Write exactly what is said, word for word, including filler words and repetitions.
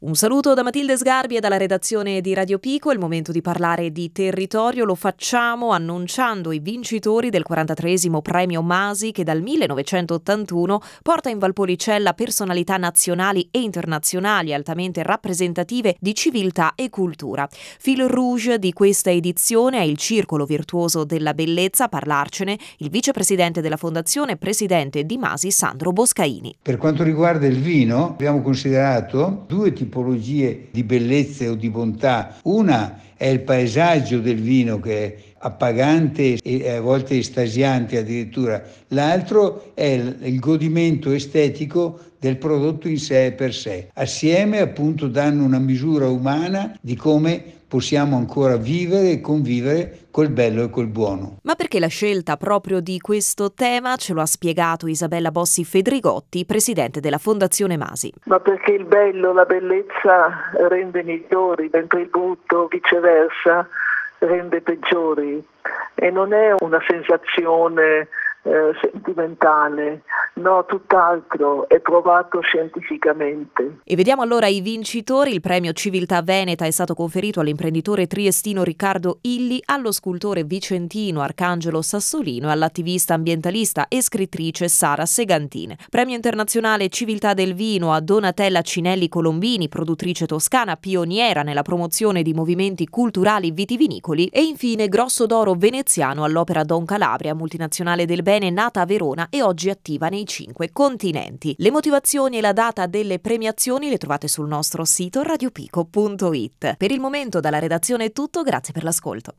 Un saluto da Matilde Sgarbi e dalla redazione di Radio Pico. È il momento di parlare di territorio. Lo facciamo annunciando i vincitori del quarantatreesimo premio Masi, che dal millenovecentottantuno porta in Valpolicella personalità nazionali e internazionali altamente rappresentative di civiltà e cultura. Fil rouge di questa edizione è il Circolo Virtuoso della Bellezza. A parlarcene il vicepresidente della Fondazione, presidente di Masi, Sandro Boscaini. Per quanto riguarda il vino, abbiamo considerato due tipologie di bellezze o di bontà. Una è il paesaggio del vino, che è appagante e a volte estasiante addirittura. L'altro è il godimento estetico del prodotto in sé e per sé. Assieme appunto danno una misura umana di come possiamo ancora vivere e convivere col bello e col buono. Ma perché la scelta proprio di questo tema? Ce lo ha spiegato Isabella Bossi Fedrigotti, presidente della Fondazione Masi. Ma perché il bello, la bellezza rende migliori, mentre il brutto, viceversa, rende peggiori. E non è una sensazione eh, sentimentale, no, tutt'altro, è provato scientificamente. E vediamo allora i vincitori. Il premio Civiltà Veneta è stato conferito all'imprenditore triestino Riccardo Illi, allo scultore vicentino Arcangelo Sassolino e all'attivista ambientalista e scrittrice Sara Segantin. Premio internazionale Civiltà del Vino a Donatella Cinelli Colombini, produttrice toscana pioniera nella promozione di movimenti culturali vitivinicoli. E infine Grosso d'Oro veneziano all'Opera Don Calabria, multinazionale del bene nata a Verona e oggi attiva nei cinque continenti. Le motivazioni e la data delle premiazioni le trovate sul nostro sito radiopico punto it. Per il momento dalla redazione è tutto, grazie per l'ascolto.